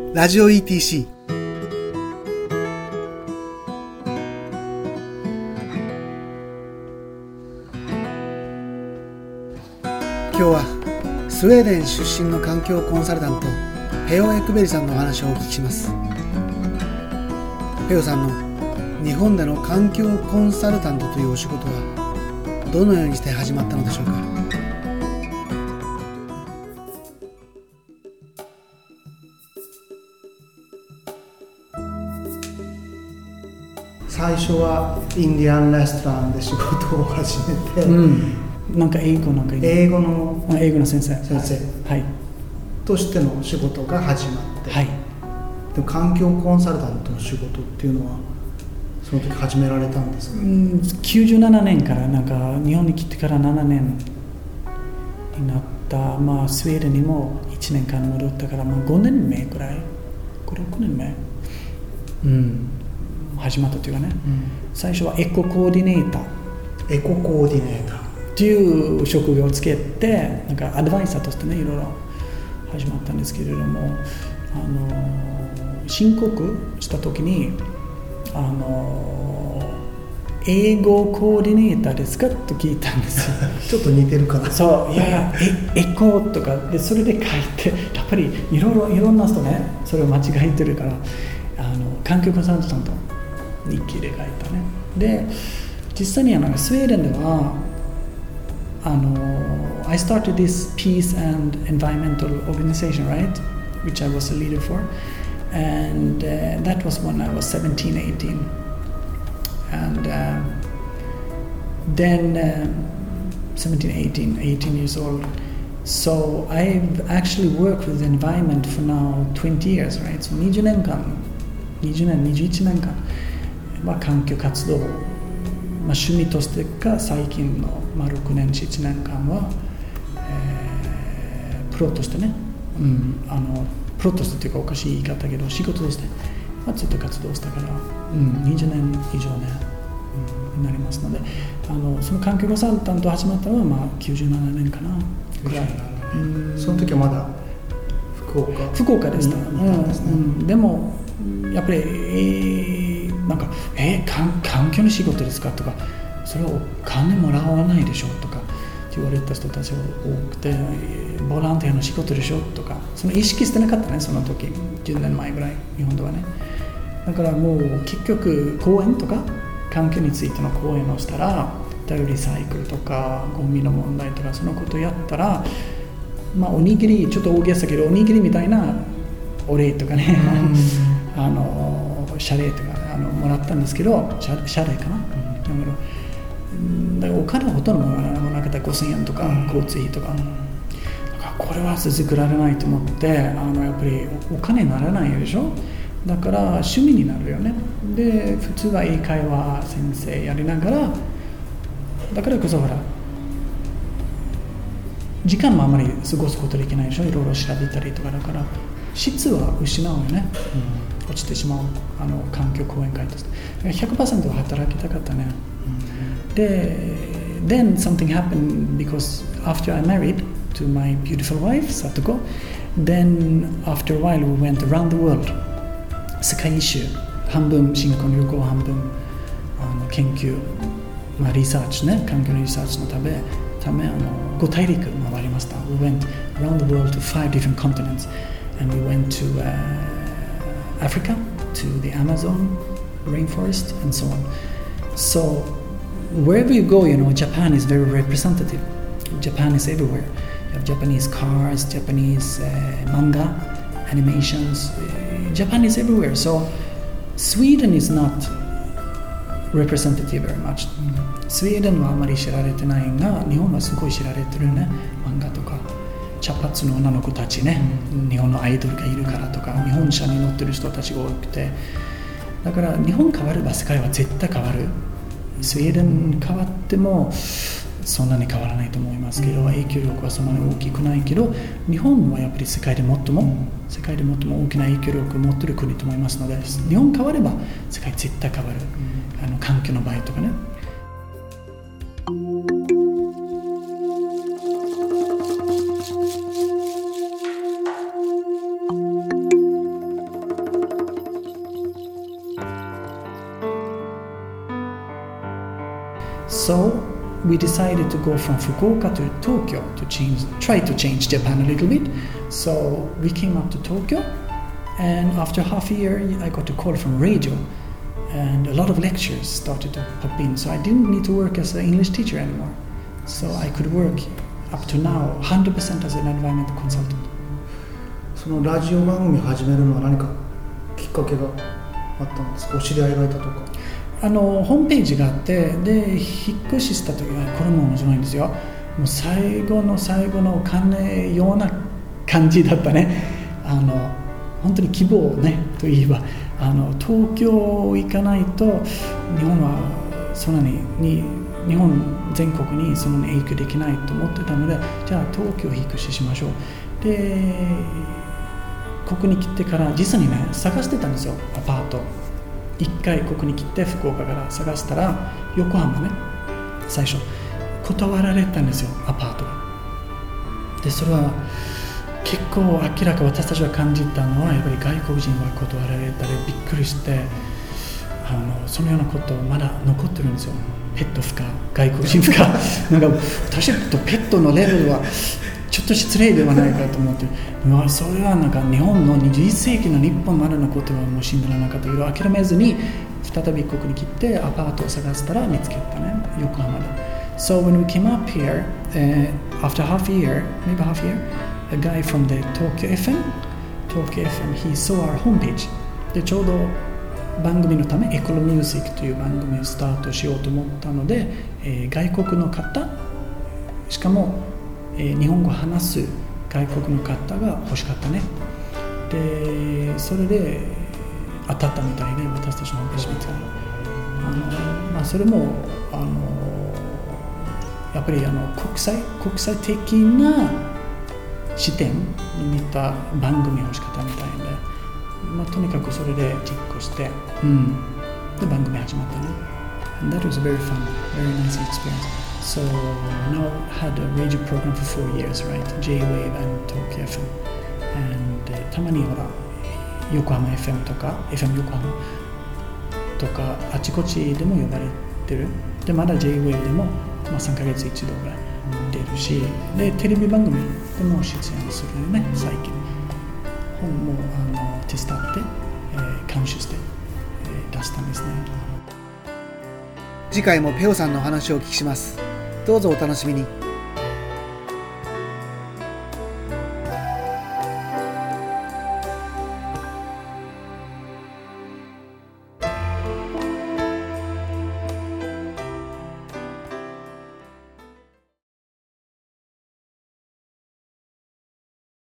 ラジオ ETC。 今日はスウェーデン出身の環境コンサルタントヘオ・エクベリさんのお話をお聞きします。ヘオさんの日本での環境コンサルタントというお仕事はどのようにして始まったのでしょうか。 最初はインディアンレストランで仕事を始めて、 なんか英語の先生はいとしての仕事が始まって、 はい、 でも環境コンサルタントの仕事っていうのはその時始められたんですか。 97年からなんか日本に来てから7年になった、スウェーデンにも1年間戻ったから、5年目くらい5、6年目始まったというかね、最初はエココーディネーターっていう職業をつけて、なんかアドバイザーとしてねいろいろ始まったんですけれども、申告した時に英語コーディネーターですかと聞いたんですよ。 ちょっと似てるかな。 そう、いやエコとかでそれで書いて、やっぱりいろんな人ねそれを間違えてるから、環境コンサルタント日記で書いたね。で実際にスウェーデンではI started this peace and environmental organization, right, which I was a leader for, and that was when I was 17, 18, and then 17, 18 years old. So I've actually worked with the environment for now 20 years, right? So 20年間、21年間環境活動、趣味としてか最近の、6年7年間は、プロとしてね、プロとしてというかおかしい言い方だけど仕事として、ずっと活動したから、20年以上ね、になりますので、その環境コンサルタント始まったのは97年かなぐらい。 その時はまだ福岡でした。でもやっぱり、環境の仕事ですかとか、それはお金もらわないでしょとかって言われた人たちが多くて、ボランティアの仕事でしょとか、その意識してなかったね、その時10年前ぐらい日本ではね。だからもう結局講演とか環境についての講演をしたら、リサイクルとかゴミの問題とかそのことをやったら、おにぎり、ちょっと大げさだけどおにぎりみたいなお礼とかね、謝礼とかもらったんですけど、謝礼かな、だからお金はほとんどもらわなかった。5000円とか交通費とか、だからこれは続けられないと思って、やっぱりお金にならないでしょ。だから趣味になるよね。で普通は英会話先生やりながら、だからこそほら時間もあまり過ごすことできないでしょ。いろいろ調べたりとか、だから質は失うよね、落ちてしまう。環境講演会として 100% は働きたかったね。で then something happened because after I married to my beautiful wife Satoko, then after a while we went around the world. 世界一周、半分新婚旅行、半分研究、リサーチね、環境のリサーチのため5大陸回りました。 We went around the world to 5 different continents, and we went to Africa, to the Amazon rainforest, and so on. So wherever you go, Japan is very representative. Japan is everywhere. You have Japanese cars, Japanese manga, animations. Japan is everywhere. So Sweden is not representative very much. スウェーデンはあまり知られてないが、日本はすごい知られてるね。漫画とか茶髪の女の子たちね、日本のアイドルがいるからとか、日本車に乗ってる人たちが多くて、だから日本変われば世界は絶対変わる。スウェーデン変わってもそんなに変わらないと思いますけど、影響力はそんなに大きくないけど、日本はやっぱり世界で最も大きな影響力を持っている国と思いますので、日本変われば世界絶対変わる、環境の場合とかね。 So we decided to go from Fukuoka to Tokyo to try to change Japan a little bit. So we came up to Tokyo, and after half a year I got a call from radio, and a lot of lectures started to pop in. So I didn't need to work as an English teacher anymore. So I could work up to now 100% as an environmental consultant. そのラジオ番組を始めるのは何かきっかけがあったんですか？お知り合いがいたとか。 ホームページがあって、で引っ越しした時はこれも面白いんですよ。もう最後の最後のお金ような感じだったね。本当に希望ねといえば東京行かないと日本はそんなに日本全国にそんなに影響できないと思ってたので、じゃあ東京引っ越ししましょう。でここに来てから実際にね探してたんですよ、アパート。一回ここに来て福岡から探したら横浜ね、最初断られたんですよ、アパートが。でそれは結構明らか私たちが感じたのは、やっぱり外国人は断られたりびっくりして、そのようなことまだ残ってるんですよ。ペット不可、外国人不可なんか私とペットのレベルはちょっと失礼ではないかと思って、それはなんか日本の21世紀の日本までのことはもう信じられなかったけど、諦めずに再びここに来てアパートを探したら見つけたね、横浜で。So when we came up here, after half a year, maybe half a year, a guy from the Tokyo FM, he saw our homepage. でちょうど番組のためエコロミュージックという番組をスタートしようと思ったので、外国の方、しかも日本語を話す外国の方が欲しかったね。でそれで当たったみたいで、私たちのホームページ見たらそれもやっぱり国際的な視点に似た番組が欲しかったみたいで、とにかくそれで実行して、で番組始まったね。And that was a very fun, very nice experience.So now I had a radio program for 4 years, right? J-Wave and Tokyo FM. And たまにほら横浜 FM とか FM 横浜とかあちこちでも呼ばれてる。でまだ J-Wave でも、3ヶ月一度ぐらい出るし、でテレビ番組でも出演するね、最近。本も手伝って、監修して、出したんですね。 次回もペオさんのお話をお聞きします。どうぞお楽しみに。